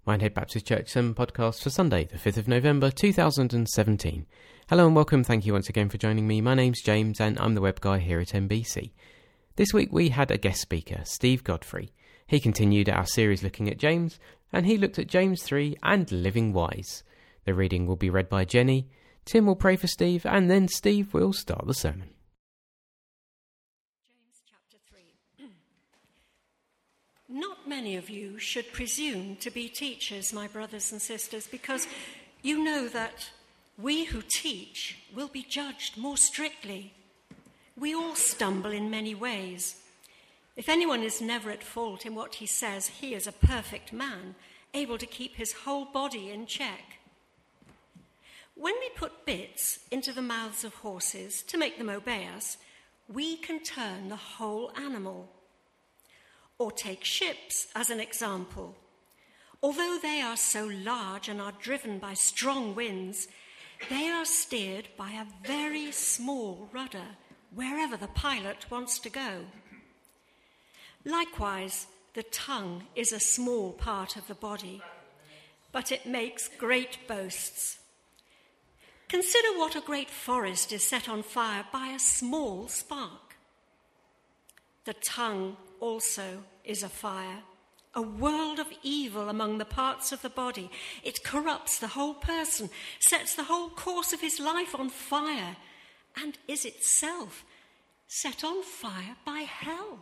Minehead Baptist Church Sermon Podcast for Sunday, the 5th of November 2017. Hello and welcome, thank you once again for joining me. My name's James and I'm the web guy here at MBC. This week we had a guest speaker, Steve Godfrey. He continued our series looking at James, and he looked at James 3 and Living Wise. The reading will be read by Jenny, Tim will pray for Steve, and then Steve will start the sermon. Not many of you should presume to be teachers, my brothers and sisters, because you know that we who teach will be judged more strictly. We all stumble in many ways. If anyone is never at fault in what he says, he is a perfect man, able to keep his whole body in check. When we put bits into the mouths of horses to make them obey us, we can turn the whole animal. Or take ships as an example. Although they are so large and are driven by strong winds, they are steered by a very small rudder wherever the pilot wants to go. Likewise, the tongue is a small part of the body, but it makes great boasts. Consider what a great forest is set on fire by a small spark. The tongue also is a fire, a world of evil among the parts of the body. It corrupts the whole person, sets the whole course of his life on fire, and is itself set on fire by hell.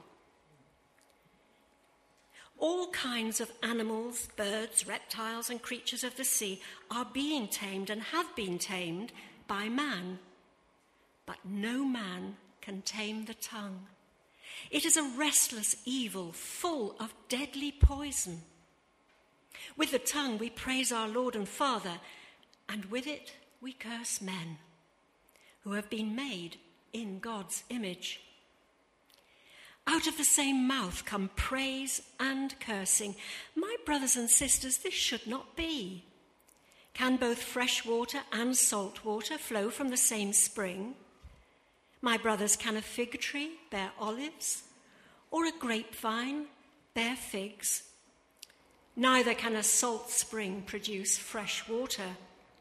All kinds of animals, birds, reptiles, and creatures of the sea are being tamed and have been tamed by man. But no man can tame the tongue. It is a restless evil full of deadly poison. With the tongue we praise our Lord and Father, and with it we curse men who have been made in God's image. Out of the same mouth come praise and cursing. My brothers and sisters, this should not be. Can both fresh water and salt water flow from the same spring? My brothers, can a fig tree bear olives, or a grapevine bear figs? Neither can a salt spring produce fresh water.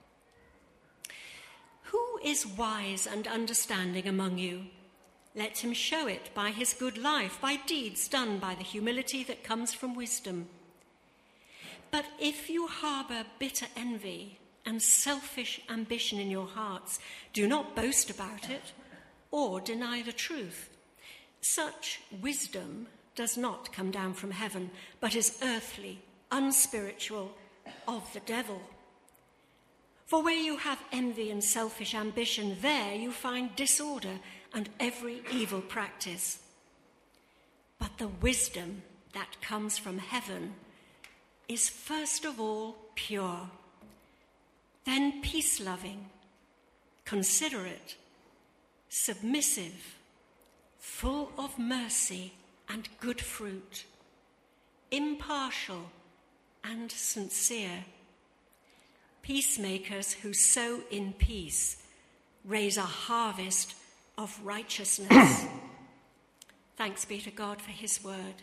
Who is wise and understanding among you? Let him show it by his good life, by deeds done by the humility that comes from wisdom. But if you harbor bitter envy and selfish ambition in your hearts, do not boast about it or deny the truth. Such wisdom does not come down from heaven, but is earthly, unspiritual, of the devil. For where you have envy and selfish ambition, there you find disorder and every evil practice. But the wisdom that comes from heaven is first of all pure, then peace-loving, considerate, submissive, full of mercy and good fruit, impartial and sincere. Peacemakers who sow in peace raise a harvest of righteousness. Thanks be to God for his word.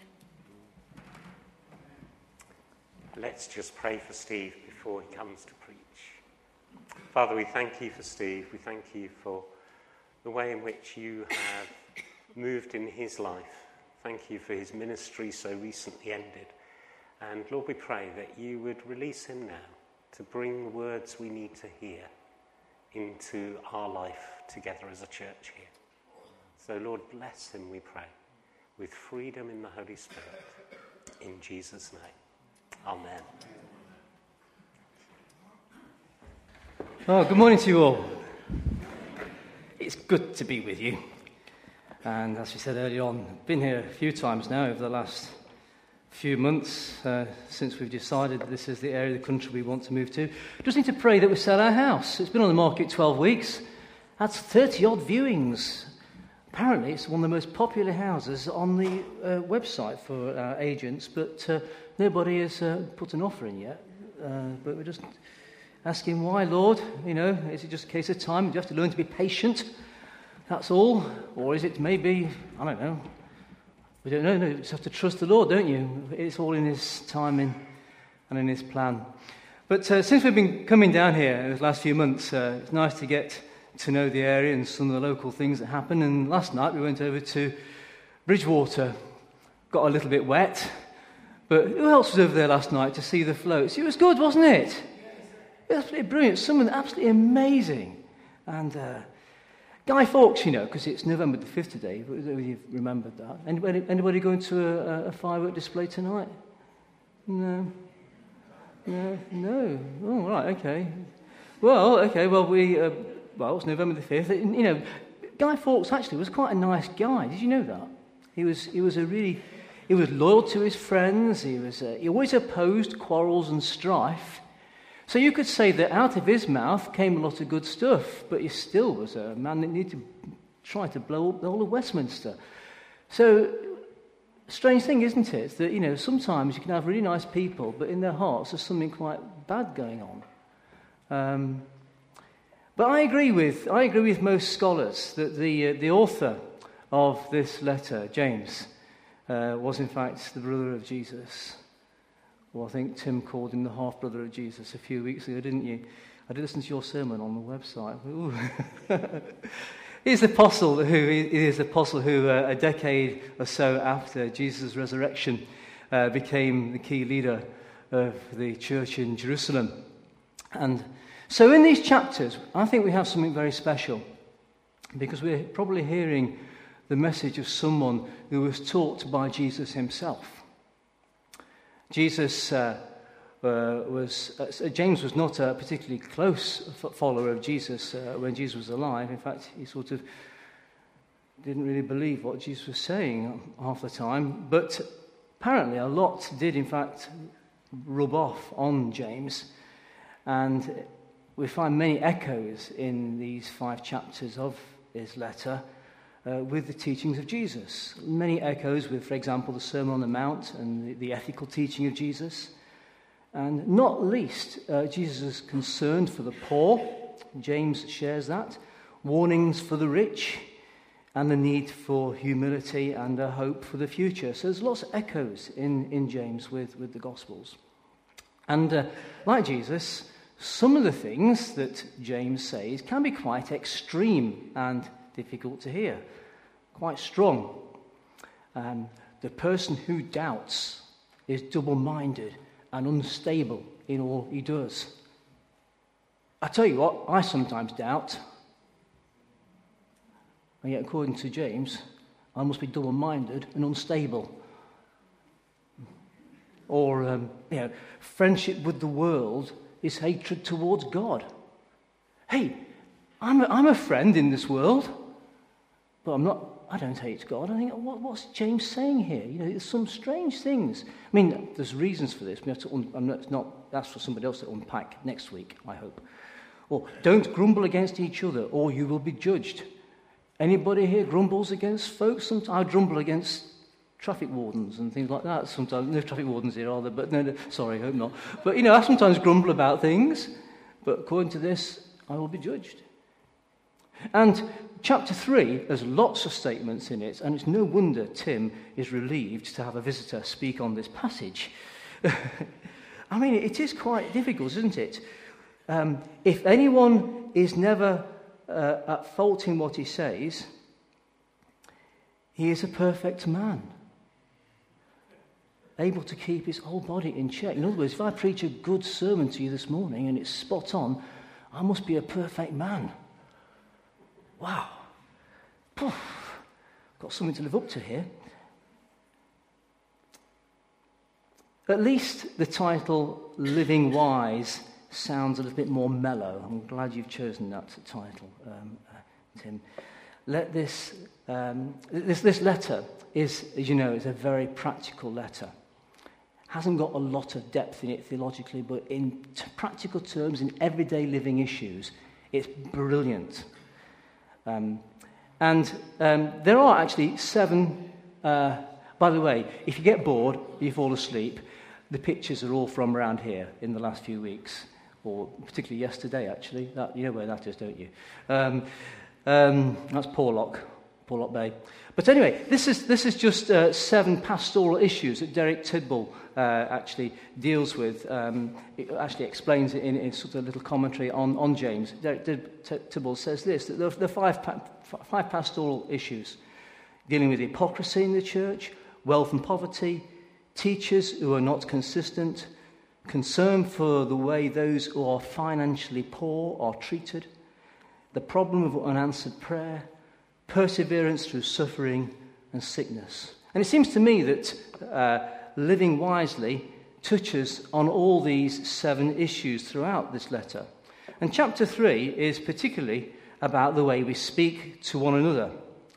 Let's just pray for Steve before he comes to preach. Father, we thank you for Steve. We thank you for the way in which you have moved in his life. Thank you for his ministry so recently ended. And Lord, we pray that you would release him now to bring the words we need to hear into our life together as a church here. So Lord, bless him, we pray, with freedom in the Holy Spirit. In Jesus' name. Amen. Oh, good morning to you all. It's good to be with you. And as we said earlier on, I've been here a few times now over the last few months since we've decided that this is the area of the country we want to move to. Just need to pray that we sell our house. It's been on the market 12 weeks. That's 30-odd viewings. Apparently, it's one of the most popular houses on the website for our agents, but nobody has put an offer in yet. But we're just asking why, Lord? You know, is it just a case of time? Do you have to learn to be patient? That's all? Or is it maybe, I don't know. We don't know. No, you just have to trust the Lord, don't you? It's all in his timing. and in his plan. But since we've been coming down here in the last few months, it's nice to get to know the area and some of the local things that happen. And last night we went over to Bridgewater, got a little bit wet. But who else was over there last night to see the floats? It was good, wasn't it? It was absolutely brilliant. Someone absolutely amazing. And Guy Fawkes, you know, because it's November the 5th today. You've remembered that. Anybody going to a firework display tonight? No. Oh, right, okay. Well, it's November the 5th. You know, Guy Fawkes actually was quite a nice guy. Did you know that? He was loyal to his friends. He always opposed quarrels and strife. So you could say that out of his mouth came a lot of good stuff, but he still was a man that needed to try to blow up the whole of Westminster. So, strange thing, isn't it? That, you know, sometimes you can have really nice people, but in their hearts there's something quite bad going on. But I agree with most scholars that the author of this letter, James, was in fact the brother of Jesus. Well, I think Tim called him the half-brother of Jesus a few weeks ago, didn't you? I did listen to your sermon on the website. He's the apostle who a decade or so after Jesus' resurrection became the key leader of the church in Jerusalem. And so in these chapters, I think we have something very special, because we're probably hearing the message of someone who was taught by Jesus himself. James was not a particularly close follower of Jesus when Jesus was alive. In fact, he sort of didn't really believe what Jesus was saying half the time. But apparently a lot did, in fact, rub off on James. And we find many echoes in these 5 chapters of his letter with the teachings of Jesus. Many echoes with, for example, the Sermon on the Mount and the ethical teaching of Jesus. And not least, Jesus' concern for the poor. James shares that. Warnings for the rich, and the need for humility and a hope for the future. So there's lots of echoes in James with the Gospels. And like Jesus, some of the things that James says can be quite extreme and difficult to hear, quite strong. The person who doubts is double-minded and unstable in all he does. I tell you what, I sometimes doubt. And yet, according to James, I must be double-minded and unstable. Or, friendship with the world is hatred towards God. Hey, I'm a friend in this world, but I don't hate God. I think, what's James saying here? You know, there's some strange things. I mean, there's reasons for this. We have to that's for somebody else to unpack next week, I hope. Or, don't grumble against each other, or you will be judged. Anybody here grumbles against folks? Sometimes I grumble against traffic wardens and things like that. Sometimes, no traffic wardens here, are there? But no, sorry, I hope not. But, you know, I sometimes grumble about things. But according to this, I will be judged. And chapter 3 has lots of statements in it, and it's no wonder Tim is relieved to have a visitor speak on this passage. I mean, it is quite difficult, isn't it? If anyone is never at fault in what he says, he is a perfect man, able to keep his whole body in check. In other words, if I preach a good sermon to you this morning and it's spot on, I must be a perfect man. Wow. Got something to live up to here. At least the title Living Wise sounds a little bit more mellow. I'm glad you've chosen that title, Tim. This letter is, as you know, is a very practical letter. Hasn't got a lot of depth in it theologically, but in practical terms, in everyday living issues, it's brilliant. And there are actually 7... by the way, if you get bored, you fall asleep, the pictures are all from around here in the last few weeks, or particularly yesterday, actually. You know where that is, don't you? That's Porlock. Porlock Bay. But anyway, this is just 7 pastoral issues that Derek Tidball actually deals with. It actually explains it in sort of a little commentary on James. Derek Tidball says this, that there are 5 pastoral issues dealing with hypocrisy in the church, wealth and poverty, teachers who are not consistent, concern for the way those who are financially poor are treated, the problem of unanswered prayer, perseverance through suffering and sickness. And it seems to me that living wisely touches on all these 7 issues throughout this letter. And chapter 3 is particularly about the way we speak to one another.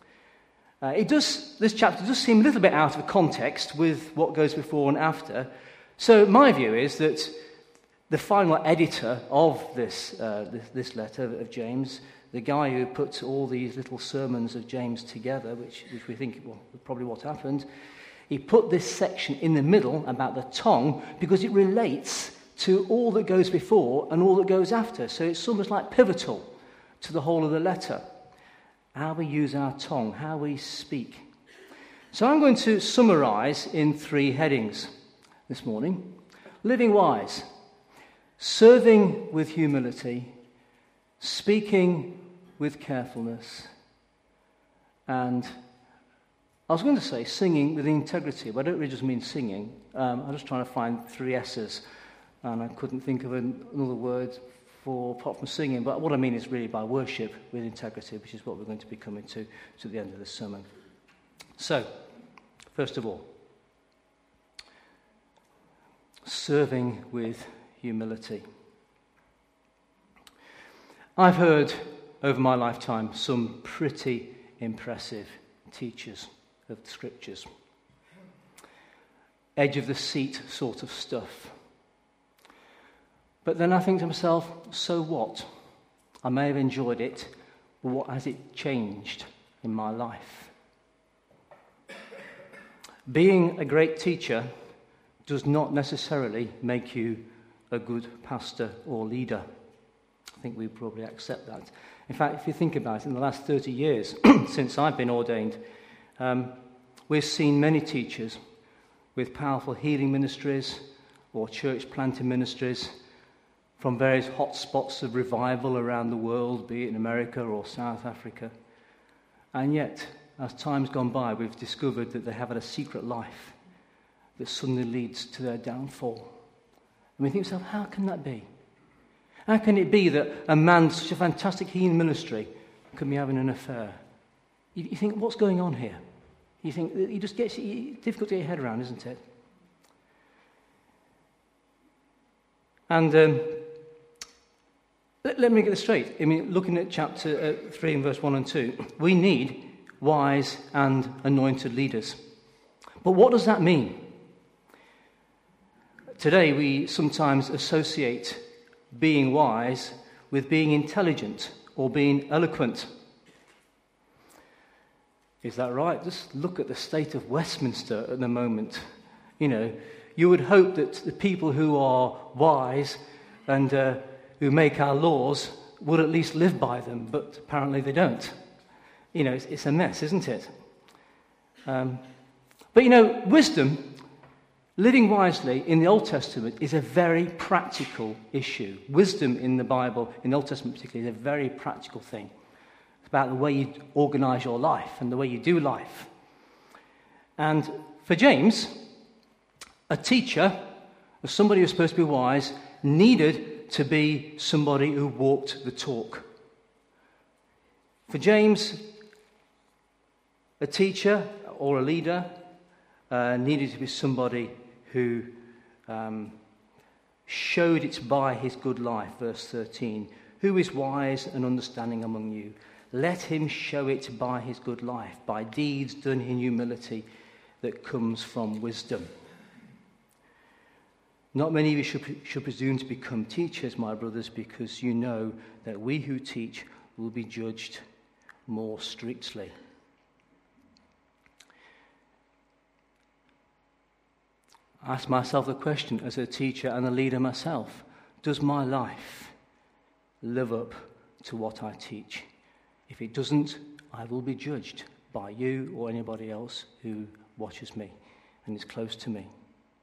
This chapter does seem a little bit out of context with what goes before and after. So my view is that the final editor of this letter of James, the guy who put all these little sermons of James together, which we think probably what happened, he put this section in the middle about the tongue because it relates to all that goes before and all that goes after. So it's almost like pivotal to the whole of the letter. How we use our tongue, how we speak. So I'm going to summarize in 3 headings this morning. Living wise, serving with humility, speaking with carefulness, and I was going to say singing with integrity, but I don't really just mean singing. I'm just trying to find 3 S's, and I couldn't think of another word apart from singing, but what I mean is really by worship with integrity, which is what we're going to be coming to the end of this sermon. So, first of all, serving with humility. I've heard over my lifetime some pretty impressive teachers of the scriptures. Edge of the seat sort of stuff. But then I think to myself, so what? I may have enjoyed it, but what has it changed in my life? Being a great teacher does not necessarily make you a good pastor or leader. I think we probably accept that. In fact, if you think about it, in the last 30 years since I've been ordained, we've seen many teachers with powerful healing ministries or church planting ministries from various hot spots of revival around the world, be it in America or South Africa. And yet, as time's gone by, we've discovered that they have had a secret life that suddenly leads to their downfall. And we think to ourselves, how can that be? How can it be that a man with such a fantastic healing ministry could be having an affair? You think, what's going on here? You think, it just gets difficult to get your head around, isn't it? And let me get this straight. I mean, looking at chapter 3 and verse 1 and 2, we need wise and anointed leaders. But what does that mean? Today we sometimes associate being wise with being intelligent or being eloquent. Is that right? Just look at the state of Westminster at the moment. You know, you would hope that the people who are wise and who make our laws would at least live by them, but apparently they don't. You know, it's a mess, isn't it? But you know, wisdom, living wisely in the Old Testament is a very practical issue. Wisdom in the Bible, in the Old Testament particularly, is a very practical thing. It's about the way you organise your life and the way you do life. And for James, a teacher, or somebody who's supposed to be wise, needed to be somebody who walked the talk. For James, a teacher or a leader needed to be somebody who showed it by his good life. Verse 13, who is wise and understanding among you? Let him show it by his good life, by deeds done in humility that comes from wisdom. Not many of you should presume to become teachers, my brothers, because you know that we who teach will be judged more strictly. I ask myself the question as a teacher and a leader myself, does my life live up to what I teach? If it doesn't, I will be judged by you or anybody else who watches me and is close to me.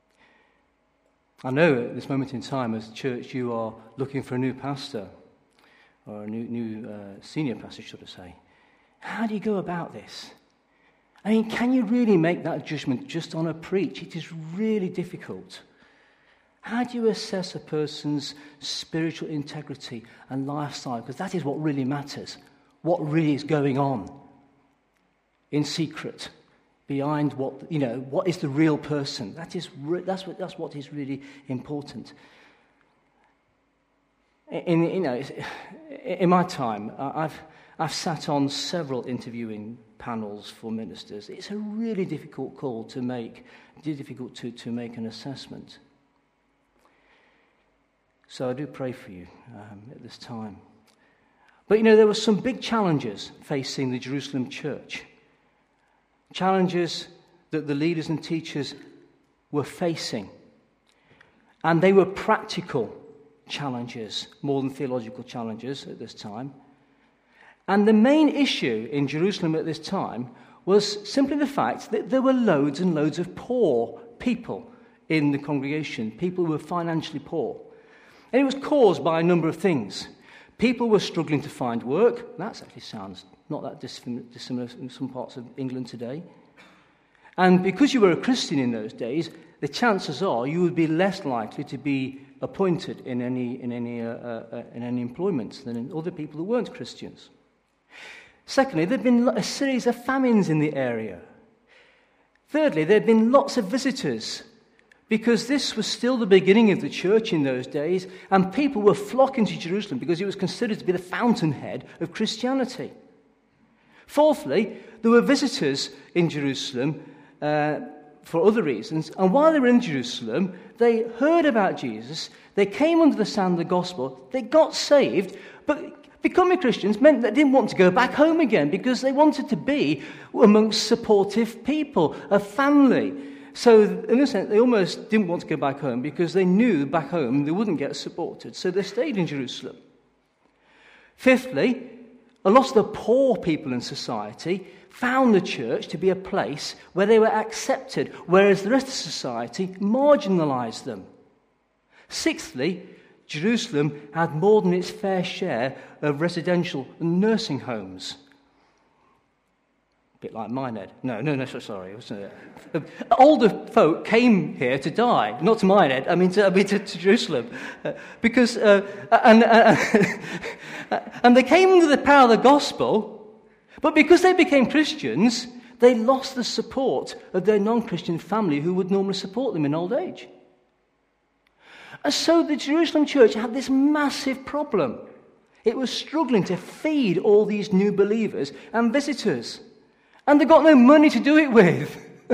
I know at this moment in time as a church you are looking for a new pastor, or a new senior pastor, should I say. How do you go about this? I mean, can you really make that judgment just on a preach? It is really difficult. How do you assess a person's spiritual integrity and lifestyle? Because that is what really matters. What really is going on in secret, behind what is the real person? That's what is really important. In my time, I've sat on several interviewing panels for ministers. It's a really difficult call to make, difficult to make an assessment. So I do pray for you at this time. But there were some big challenges facing the Jerusalem church. Challenges that the leaders and teachers were facing. And they were practical challenges, more than theological challenges at this time. And the main issue in Jerusalem at this time was simply the fact that there were loads and loads of poor people in the congregation, people who were financially poor. And it was caused by a number of things. People were struggling to find work. That actually sounds not that dissimilar in some parts of England today. And because you were a Christian in those days, the chances are you would be less likely to be appointed in any employment than in other people who weren't Christians. Secondly, there had been a series of famines in the area. Thirdly, there had been lots of visitors, because this was still the beginning of the church in those days, and people were flocking to Jerusalem because it was considered to be the fountainhead of Christianity. Fourthly, there were visitors in Jerusalem for other reasons, and while they were in Jerusalem, they heard about Jesus, they came under the sound of the gospel, they got saved, but becoming Christians meant they didn't want to go back home again because they wanted to be amongst supportive people, a family. So, in a sense, they almost didn't want to go back home because they knew back home they wouldn't get supported. So they stayed in Jerusalem. Fifthly, a lot of the poor people in society found the church to be a place where they were accepted, whereas the rest of society marginalized them. Sixthly, Jerusalem had more than its fair share of residential and nursing homes. A bit like Minehead. No, sorry. Older folk came here to die, not to Minehead, I mean to Jerusalem. Because and they came under the power of the gospel, but because they became Christians, they lost the support of their non-Christian family who would normally support them in old age. And so the Jerusalem church had this massive problem. It was struggling to feed all these new believers and visitors. And they got no money to do it with.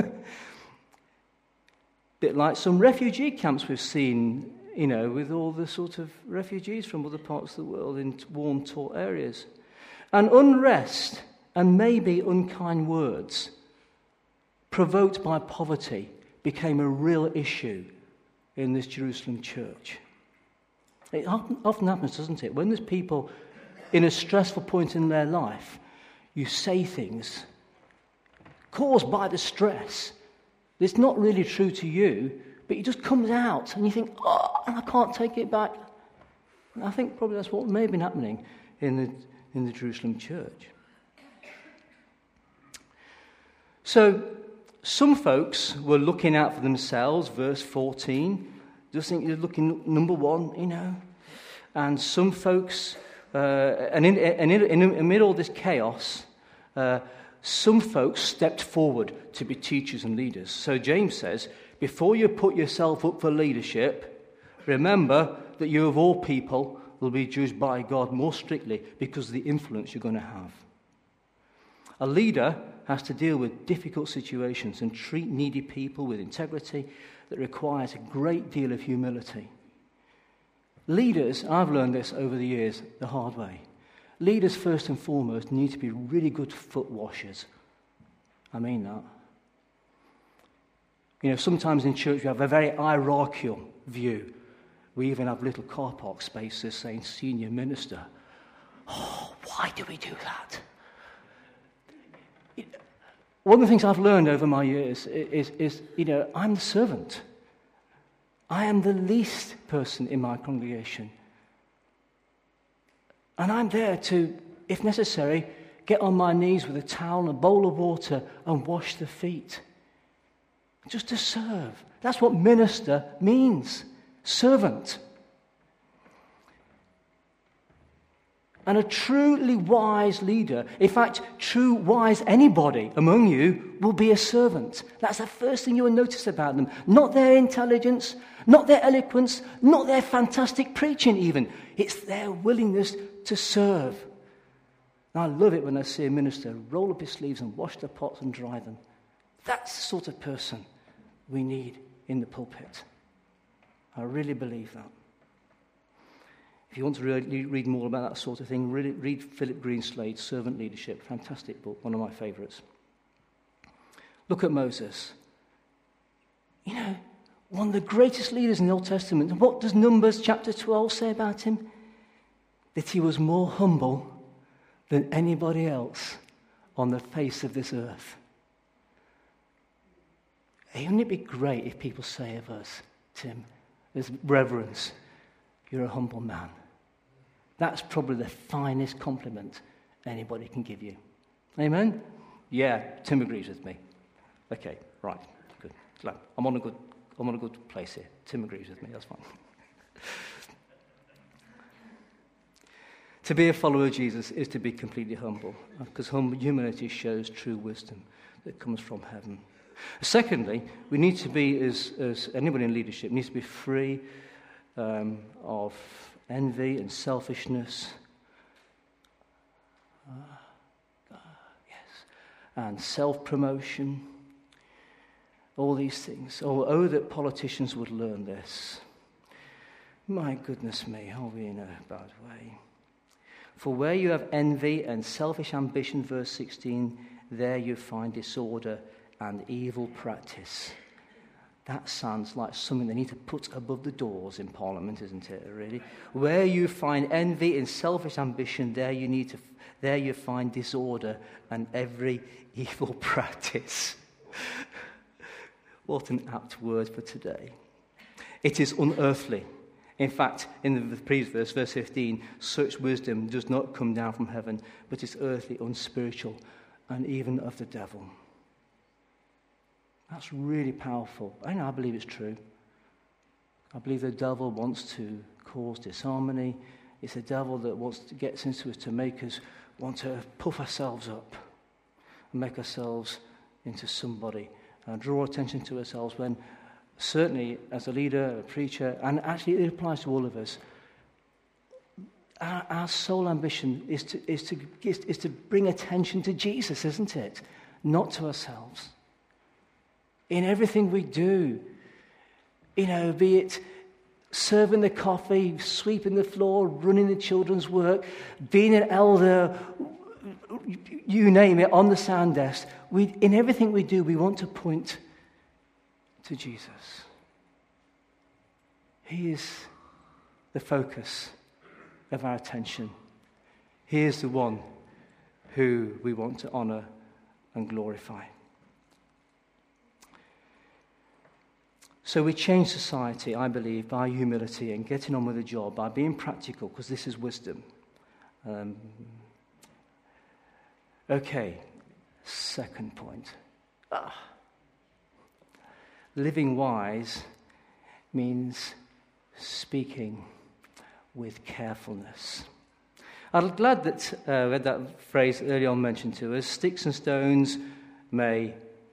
Bit like some refugee camps we've seen, with all the sort of refugees from other parts of the world in war-torn areas. And unrest and maybe unkind words provoked by poverty became a real issue in this Jerusalem church. It often happens, doesn't it? When there's people in a stressful point in their life, you say things caused by the stress. It's not really true to you, but it just comes out and you think, I can't take it back. And I think probably that's what may have been happening in the Jerusalem church. So some folks were looking out for themselves, verse 14, just think you're looking number one, And some folks, and amid all this chaos, some folks stepped forward to be teachers and leaders. So James says, before you put yourself up for leadership, remember that you of all people will be judged by God more strictly because of the influence you're going to have. A leader has to deal with difficult situations and treat needy people with integrity that requires a great deal of humility. Leaders, I've learned this over the years the hard way. Leaders, first and foremost, need to be really good foot washers. I mean that. Sometimes in church we have a very hierarchical view. We even have little car park spaces saying senior minister. Oh, why do we do that? one of the things I've learned over my years is I'm the servant. I am the least person in my congregation. And I'm there to, if necessary, get on my knees with a towel and a bowl of water and wash the feet. Just to serve. That's what minister means. Servant. And a truly wise leader, in fact, true wise anybody among you, will be a servant. That's the first thing you will notice about them. Not their intelligence, not their eloquence, not their fantastic preaching even. It's their willingness to serve. And I love it when I see a minister roll up his sleeves and wash the pots and dry them. That's the sort of person we need in the pulpit. I really believe that. If you want to read more about that sort of thing, read Philip Greenslade's Servant Leadership. Fantastic book, one of my favourites. Look at Moses. One of the greatest leaders in the Old Testament. And what does Numbers chapter 12 say about him? That he was more humble than anybody else on the face of this earth. Wouldn't it be great if people say of us, Tim, there's reverence, you're a humble man. That's probably the finest compliment anybody can give you. Amen? Yeah, Tim agrees with me. Okay, right, good. I'm on a good place here. Tim agrees with me, that's fine. To be a follower of Jesus is to be completely humble, because humility shows true wisdom that comes from heaven. Secondly, we need to be, as anybody in leadership, needs to be free of envy and selfishness. And self-promotion. All these things. Oh, that politicians would learn this. My goodness me, are we in a bad way? For where you have envy and selfish ambition, verse 16, there you find disorder and evil practice. That sounds like something they need to put above the doors in Parliament, isn't it, really? Where you find envy and selfish ambition, there you find disorder and every evil practice. What an apt word for today. It is unearthly. In fact, in the previous verse, verse 15, such wisdom does not come down from heaven, but is earthly, unspiritual, and even of the devil. That's really powerful. I believe it's true. I believe the devil wants to cause disharmony. It's the devil that gets into us to make us want to puff ourselves up and make ourselves into somebody and draw attention to ourselves when certainly as a leader, a preacher, and actually it applies to all of us, our sole ambition is to bring attention to Jesus, isn't it? Not to ourselves. In everything we do, be it serving the coffee, sweeping the floor, running the children's work, being an elder, you name it, on the sound desk, in everything we do, we want to point to Jesus. He is the focus of our attention. He is the one who we want to honor and glorify. So we change society, I believe, by humility and getting on with the job, by being practical, because this is wisdom. Okay, second point. Living wise means speaking with carefulness. I'm glad that I read that phrase early on mentioned to us. Sticks and stones may,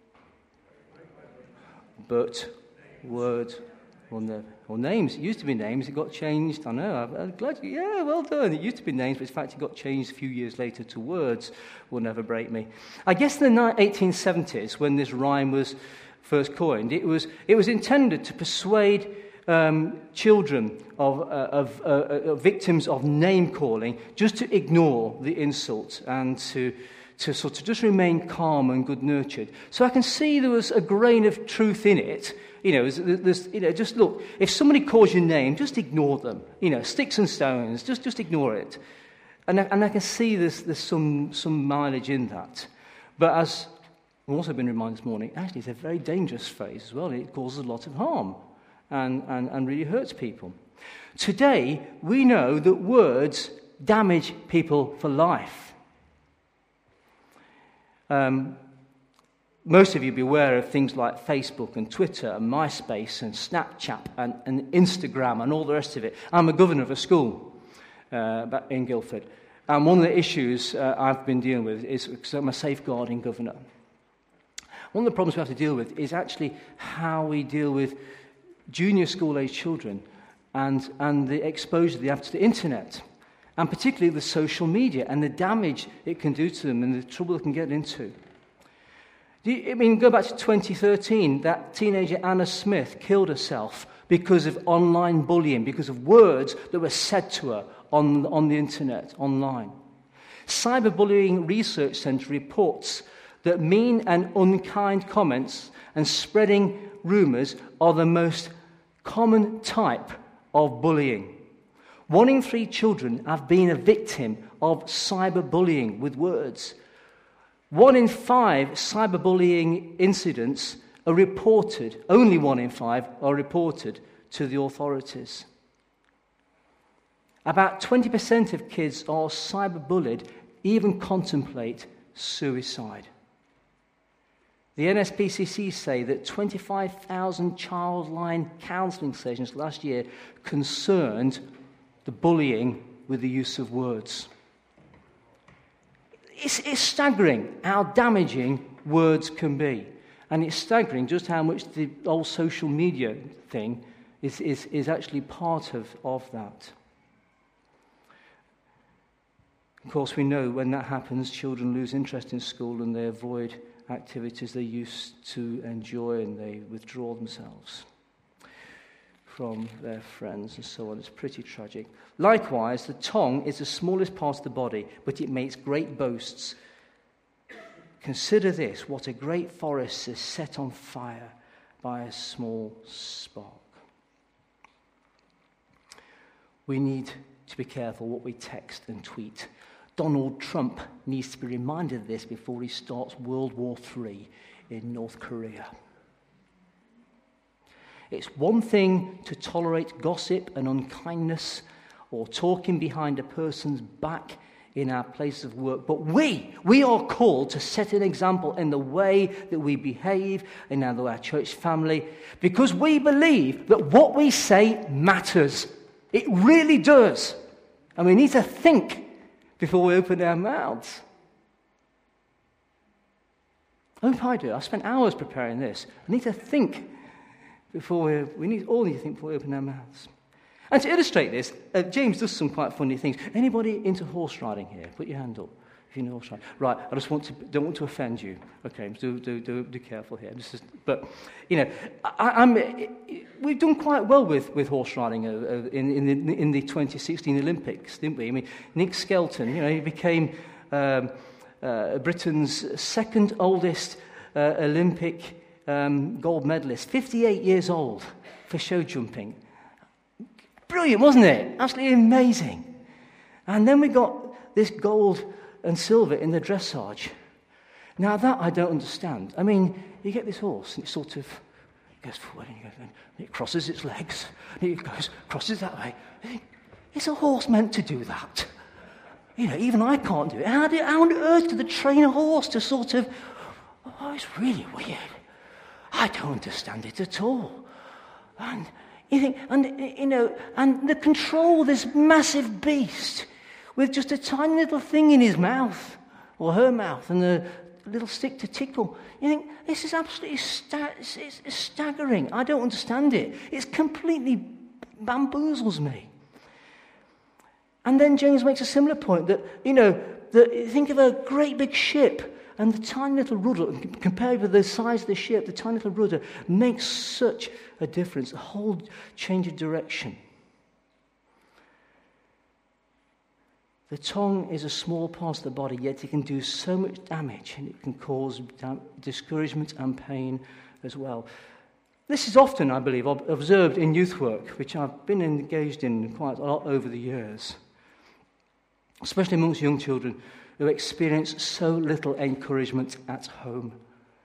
but words will never. Or names. It used to be names. It got changed. I know. I'm glad. Yeah, well done. It used to be names, but in fact it got changed a few years later to words will never break me. I guess in the 1870s, when this rhyme was first coined, it was intended to persuade children of victims of name calling just to ignore the insult and to sort of just remain calm and good-natured. So I can see there was a grain of truth in it. Just look, if somebody calls your name, just ignore them. Sticks and stones, just ignore it. And I can see there's some mileage in that. But as We've also been reminded this morning, actually it's a very dangerous phrase as well. It causes a lot of harm and really hurts people. Today, we know that words damage people for life. Most of you will be aware of things like Facebook and Twitter and MySpace and Snapchat and Instagram and all the rest of it. I'm a governor of a school back in Guildford. And one of the issues I've been dealing with is, because I'm a safeguarding governor, one of the problems we have to deal with is actually how we deal with junior school-age children and the exposure they have to the internet, and particularly the social media and the damage it can do to them and the trouble they can get into. Go back to 2013, that teenager Anna Smith killed herself because of online bullying, because of words that were said to her on the internet, online. Cyberbullying Research Centre reports that mean and unkind comments and spreading rumours are the most common type of bullying. 1 in 3 children have been a victim of cyberbullying with words. 1 in 5 cyberbullying incidents are reported, only 1 in 5 are reported to the authorities. About 20% of kids are cyberbullied, even contemplate suicide. The NSPCC say that 25,000 childline counselling sessions last year concerned the bullying with the use of words. It's staggering how damaging words can be. And it's staggering just how much the whole social media thing is actually part of that. Of course, we know when that happens, children lose interest in school and they avoid activities they used to enjoy, and they withdraw themselves from their friends and so on. It's pretty tragic. Likewise, the tongue is the smallest part of the body, but it makes great boasts. Consider this, what a great forest is set on fire by a small spark. We need to be careful what we text and tweet. Donald Trump needs to be reminded of this before he starts World War III in North Korea. It's one thing to tolerate gossip and unkindness or talking behind a person's back in our place of work, but we are called to set an example in the way that we behave in our church family, because we believe that what we say matters. It really does. And we need to think before we open our mouths. I hope I do. I spent hours preparing this. I need to think before we all need to think before we open our mouths. And to illustrate this, James does some quite funny things. Anybody into horse riding here? Put your hand up if you know horse riding. Right, I just don't want to offend you. Okay, do careful here. But we've done quite well with horse riding in the 2016 Olympics, didn't we? I mean, Nick Skelton, he became Britain's second oldest Olympic gold medalist, 58 years old, for show jumping. Brilliant, wasn't it? Absolutely amazing. And then we got this gold and silver in the dressage. Now that I don't understand. I mean, you get this horse and it sort of goes forward and it crosses its legs, and it crosses that way. Is a horse meant to do that? Even I can't do it. How on earth do they train a horse to sort of... Oh, it's really weird. I don't understand it at all. And you think, and the control this massive beast with just a tiny little thing in his mouth, or her mouth, and a little stick to tickle. You think, this is absolutely it's staggering. I don't understand it. It's completely bamboozles me. And then James makes a similar point that, think of a great big ship, and the tiny little rudder, compared with the size of the ship, the tiny little rudder makes such a difference, a whole change of direction. The tongue is a small part of the body, yet it can do so much damage, and it can cause discouragement and pain as well. This is often, I believe, observed in youth work, which I've been engaged in quite a lot over the years, especially amongst young children who experience so little encouragement at home.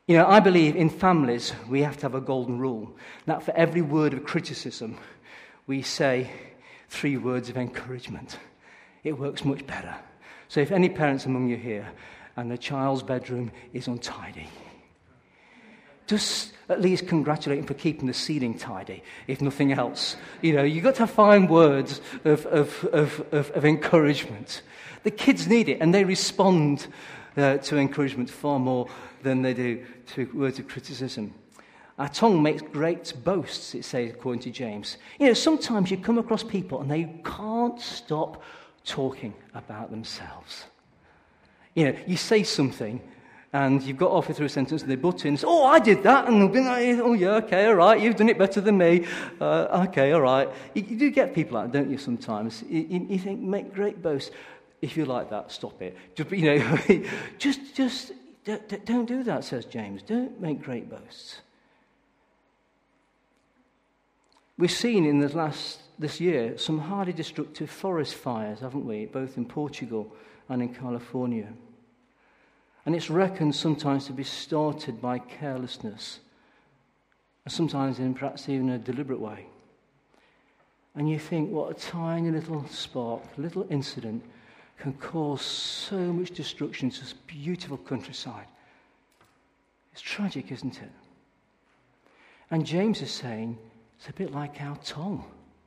You know, I believe in families we have to have a golden rule. That for every word of criticism, we say 3 words of encouragement. It works much better. So if any parents among you here and the child's bedroom is untidy, just at least congratulate him for keeping the ceiling tidy, if nothing else. You know, you've got to find words of encouragement. The kids need it, and they respond to encouragement far more than they do to words of criticism. Our tongue makes great boasts, it says, according to James. You know, sometimes you come across people and they can't stop talking about themselves. You know, you say something and you've got halfway through a sentence and they butt in and say, oh, I did that. And they'll be like, oh, yeah, okay, all right, you've done it better than me. Okay, all right. You do get people like that, don't you, sometimes? You think, make great boasts. If you like that, stop it. Just, you know, just don't do that, says James. Don't make great boasts. We've seen in this year some highly destructive forest fires, haven't we? Both in Portugal and in California. And it's reckoned sometimes to be started by carelessness, and sometimes in perhaps even a deliberate way. And you think, what a tiny little spark, little incident can cause so much destruction to this beautiful countryside. It's tragic, isn't it? And James is saying, it's a bit like our tongue.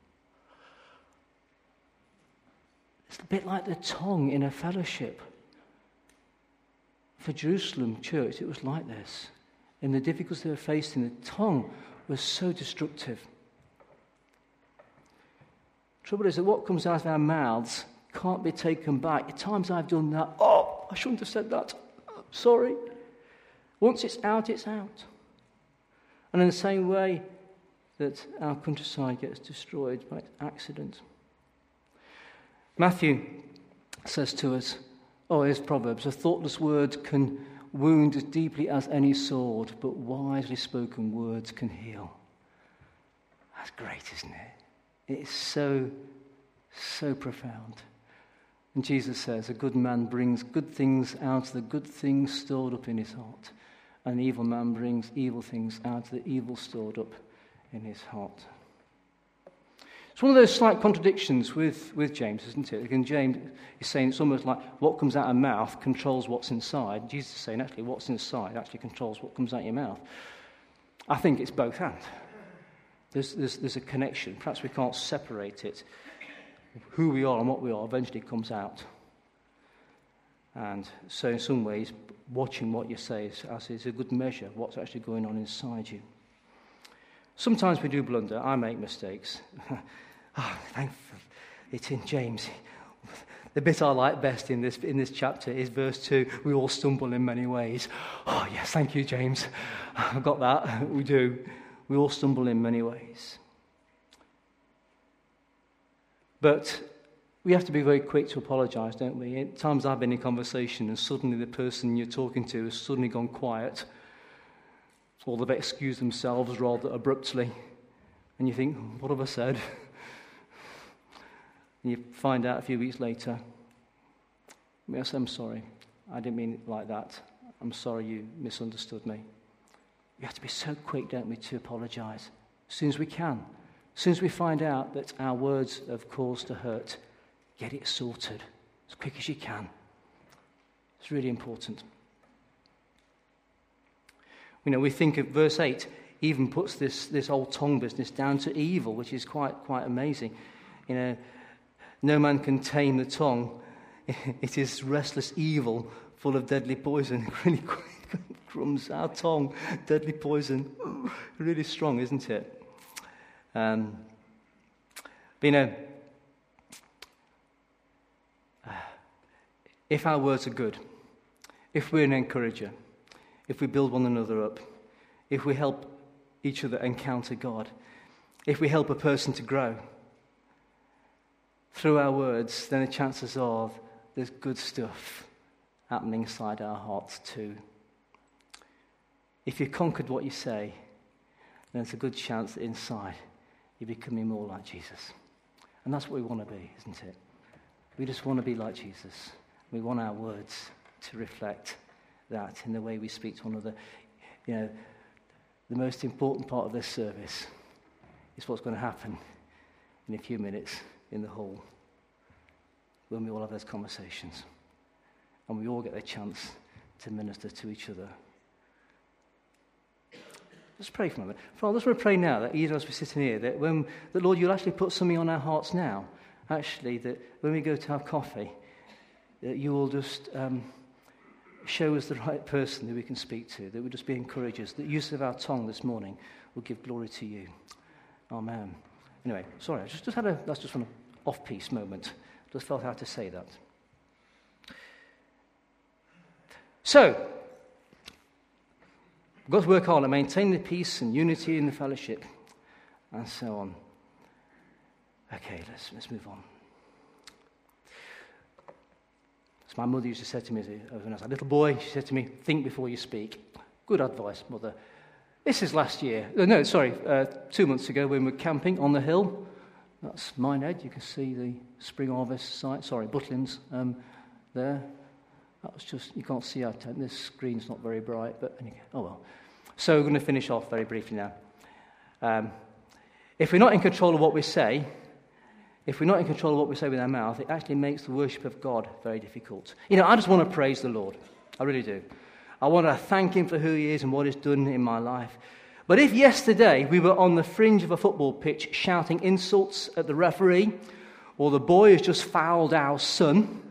It's a bit like the tongue in a fellowship. For Jerusalem church, it was like this. In the difficulties they were facing, the tongue was so destructive. Trouble is that what comes out of our mouths can't be taken back. At times I've done that. Oh, I shouldn't have said that. Sorry. Once it's out, it's out. And in the same way that our countryside gets destroyed by accident. Matthew says to us, here's Proverbs, a thoughtless word can wound as deeply as any sword, but wisely spoken words can heal. That's great, isn't it? It is so, so profound. And Jesus says, a good man brings good things out of the good things stored up in his heart. An evil man brings evil things out of the evil stored up in his heart. It's one of those slight contradictions with James, isn't it? Again, James is saying it's almost like what comes out of mouth controls what's inside. Jesus is saying actually what's inside actually controls what comes out of your mouth. I think it's both and. There's a connection. Perhaps we can't separate it. Who we are and what we are eventually comes out. And so in some ways, watching what you say is a good measure of what's actually going on inside you. Sometimes we do blunder. I make mistakes. It's in James. The bit I like best in this chapter is verse 2. We all stumble in many ways. Oh, yes, thank you, James. I've got that. We do. We all stumble in many ways. But we have to be very quick to apologize, don't we? At times I've been in conversation and suddenly the person you're talking to has suddenly gone quiet. Or they've excused themselves rather abruptly. And you think, what have I said? And you find out a few weeks later, yes, I'm sorry. I didn't mean it like that. I'm sorry you misunderstood me. We have to be so quick, don't we, to apologize as soon as we can. As soon as we find out that our words have caused to hurt, get it sorted as quick as you can. It's really important. You know, we think of verse 8 even puts this old tongue business down to evil, which is quite amazing. You know, no man can tame the tongue. It is restless evil, full of deadly poison. Really crumbs, our tongue, deadly poison. Really strong, isn't it? But you know, if our words are good, if we're an encourager, if we build one another up, if we help each other encounter God, if we help a person to grow through our words, then the chances are there's good stuff happening inside our hearts too. If you've conquered what you say, then there's a good chance that inside you're becoming more like Jesus. And that's what we want to be, isn't it? We just want to be like Jesus. We want our words to reflect that in the way we speak to one another. the most important part of this service is what's going to happen in a few minutes in the hall when we all have those conversations and we all get the chance to minister to each other. Let's pray for a moment. Father, let's pray now that even as we're sitting here, that Lord, you'll actually put something on our hearts now, actually, that when we go to have coffee, that you will just show us the right person that we can speak to, that we'll just be encouragers, that use of our tongue this morning will give glory to you. Amen. Anyway, sorry, that's just an off-piece moment. Just felt how to say that. So, we've got to work hard at maintaining the peace and unity in the fellowship, and so on. Okay, let's move on. As my mother used to say to me when I was a little boy, she said to me, think before you speak. Good advice, Mother. This is last year. 2 months ago when we were camping on the hill. That's Minehead. You can see the spring harvest site. Sorry, Butlins there. That was just, you can't see our tent. This screen's not very bright, but anyway, oh well. So we're going to finish off very briefly now. If we're not in control of what we say, with our mouth, it actually makes the worship of God very difficult. I just want to praise the Lord. I really do. I want to thank him for who he is and what he's done in my life. But if yesterday we were on the fringe of a football pitch shouting insults at the referee, or the boy has just fouled our son,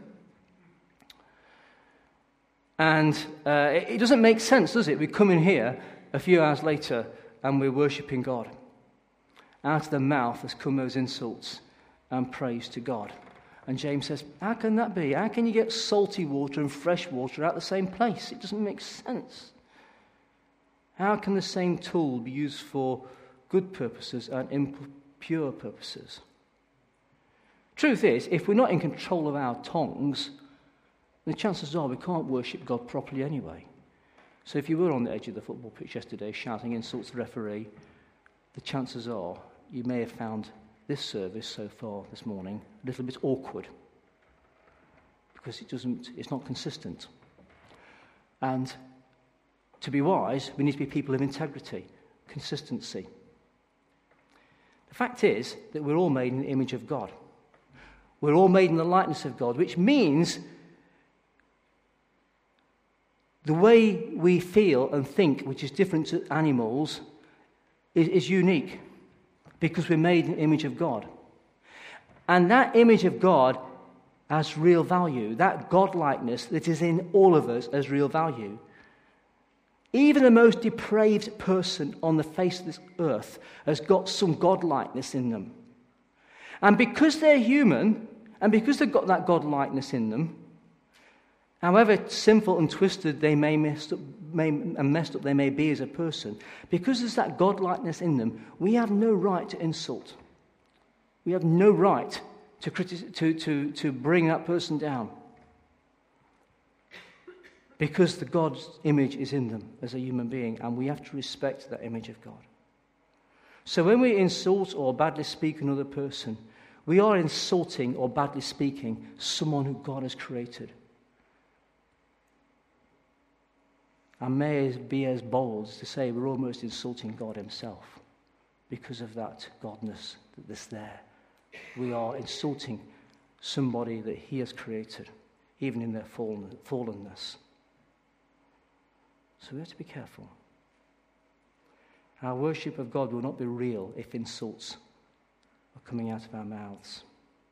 and it doesn't make sense, does it? We come in here a few hours later and we're worshipping God. Out of the mouth has come those insults and praise to God. And James says, how can that be? How can you get salty water and fresh water out of the same place? It doesn't make sense. How can the same tool be used for good purposes and impure purposes? Truth is, if we're not in control of our tongues, the chances are we can't worship God properly anyway. So if you were on the edge of the football pitch yesterday shouting insults to the referee, the chances are you may have found this service so far this morning a little bit awkward because it's not consistent. And to be wise, we need to be people of integrity, consistency. The fact is that we're all made in the image of God. We're all made in the likeness of God, which means the way we feel and think, which is different to animals, is unique because we're made in the image of God. And that image of God has real value. That godlikeness that is in all of us has real value. Even the most depraved person on the face of this earth has got some godlikeness in them. And because they're human, and because they've got that godlikeness in them, however sinful and twisted they messed up they may be as a person, because there's that godlikeness in them, we have no right to insult. We have no right to bring that person down. Because the God's image is in them as a human being, and we have to respect that image of God. So when we insult or badly speak another person, we are insulting or badly speaking someone who God has created. And may be as bold as to say we're almost insulting God himself because of that godness that's there. We are insulting somebody that he has created, even in their fallenness. So we have to be careful. Our worship of God will not be real if insults are coming out of our mouths.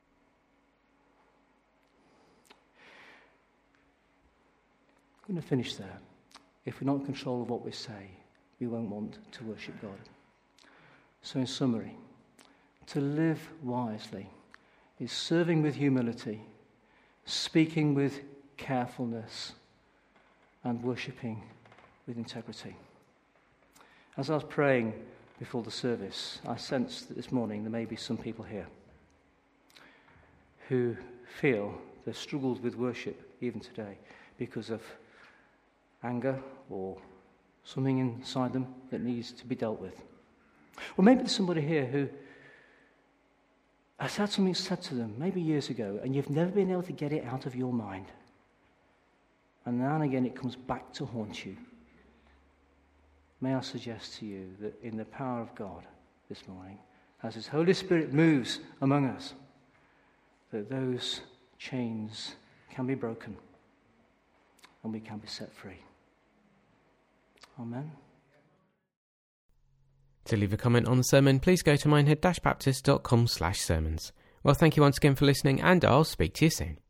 I'm going to finish there. If we're not in control of what we say, we won't want to worship God. So in summary, to live wisely is serving with humility, speaking with carefulness, and worshipping with integrity. As I was praying before the service, I sensed that this morning there may be some people here who feel they've struggled with worship even today because of anger or something inside them that needs to be dealt with. Or maybe there's somebody here who has had something said to them maybe years ago and you've never been able to get it out of your mind. And now and again it comes back to haunt you. may I suggest to you that in the power of God this morning, as His Holy Spirit moves among us, that those chains can be broken and we can be set free. Amen. To leave a comment on the sermon, please go to minehead-baptist.com/sermons. Well, thank you once again for listening, and I'll speak to you soon.